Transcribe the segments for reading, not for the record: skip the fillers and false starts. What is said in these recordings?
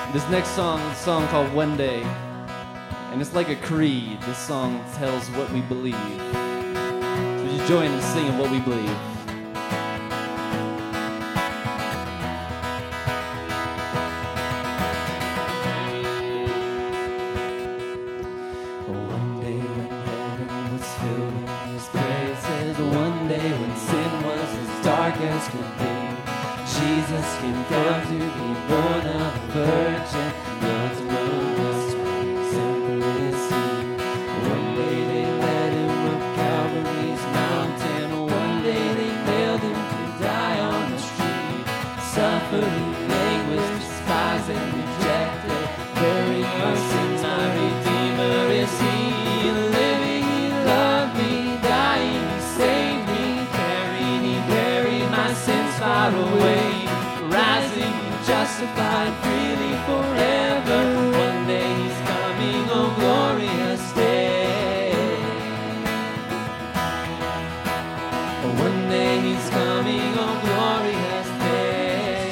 This next song is a song called One Day, and it's like a creed. This song tells what we believe. So just join in singing what we believe. One day when heaven was filled with His praises, one day when sin was as dark as could be, Jesus came down to be born of a virgin, God's most simplicity. One day they led Him up Calvary's mountain, one day they nailed Him to die on the street, suffering, anguish, despised and rejected, bearing our sins, my Redeemer is He. Living, He loved me, dying, He saved me, carrying, He buried my sins far away, rising, justified freely forever. One day He's coming, oh glorious day. One day He's coming, oh glorious day.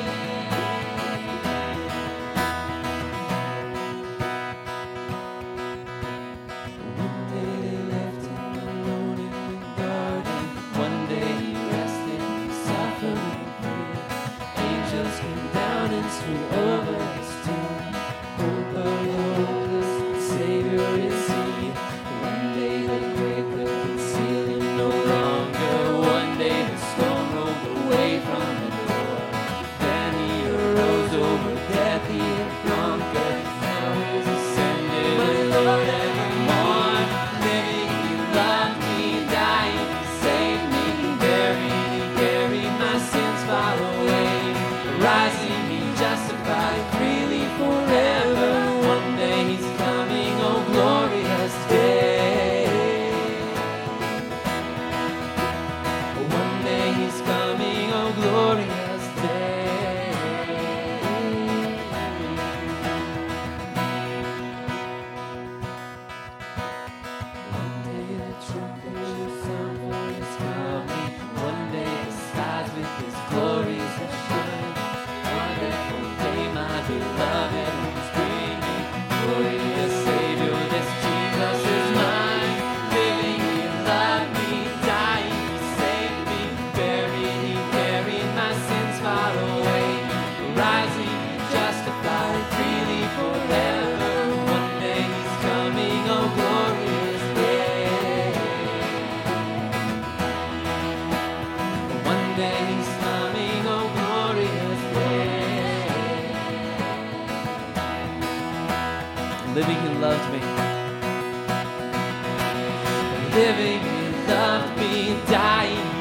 One day they left Him alone in the garden. One day He rested, suffering free. Angels came down and flew over His tomb. Hope of the hopeless, Savior is He. One day the grave could conceal Him no longer. One day the stone rolled away from the door. Then He arose over death, He had conquered. Now He's ascended, my Lord evermore. Living, He loved me, dying, He saved me, buried, He carried my sins far away, rising, He justified freely forever. One day He's coming, oh glorious day. One day He's coming, oh glorious day. One day the trumpet will sound for His coming. One day the skies with His glories will shine. Wonderful day, my beloved, who's bringing glorious Savior. This Jesus is mine. Living, He loved me, dying, He saved me, buried, He carried my sins far away, rising, He justified freely forever. One day He's coming, oh glorious day. One day He's coming, oh glorious day. Living, He loved me. Living, He loved me, dying,